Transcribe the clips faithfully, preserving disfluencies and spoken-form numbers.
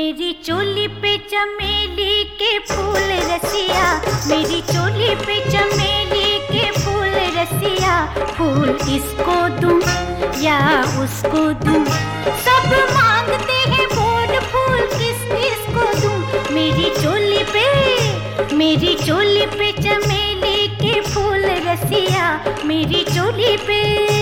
मेरी चोली पे चमेली के फूल रसिया, मेरी चोली पे चमेली के फूल रसिया, फूल इसको दूं या उसको दूं, सब मांगते हैं बोल फूल किस किस को दूं। मेरी चोली पे मेरी चोली पे चमेली के फूल रसिया, मेरी चोली पे।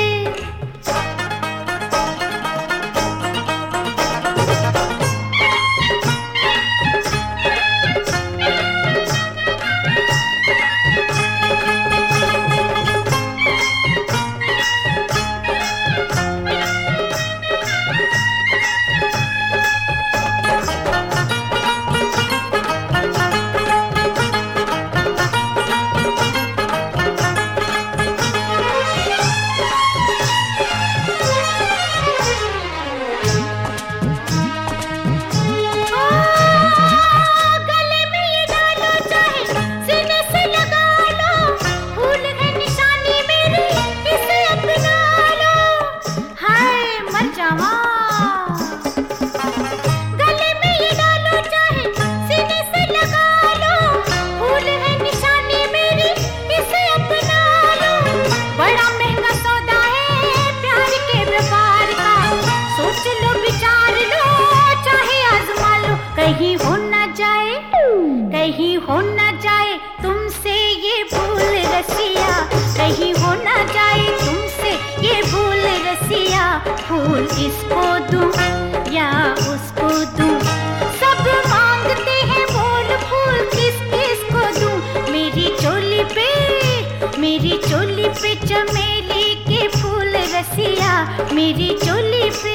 कहीं हो न जाए, कहीं हो न जाए तुमसे ये भूल रसिया, कहीं हो न जाए तुमसे ये भूल रसिया, फूल इसको दूं या उसको दूं, सब मांगते हैं बोल फूल किस किस को दूं। मेरी चोली पे मेरी चोली पे चमेली के फूल रसिया, मेरी चोली पे।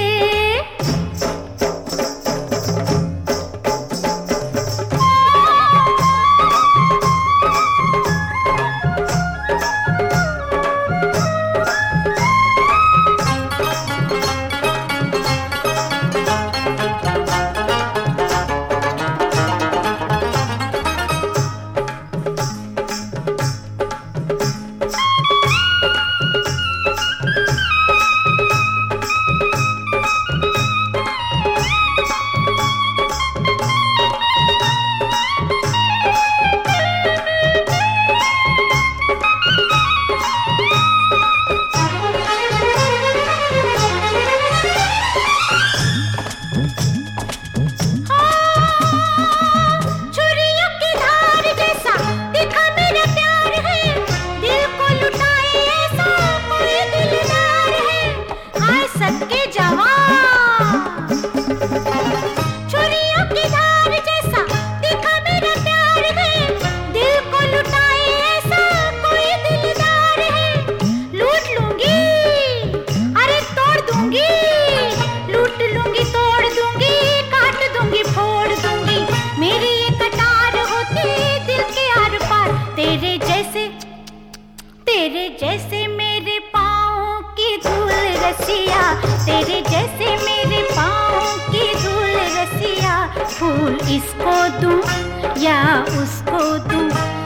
तेरे जैसे मेरे पाँव की धूल रसिया, तेरे जैसे मेरे पाँव की धूल रसिया, फूल इसको दूं या उसको दूं,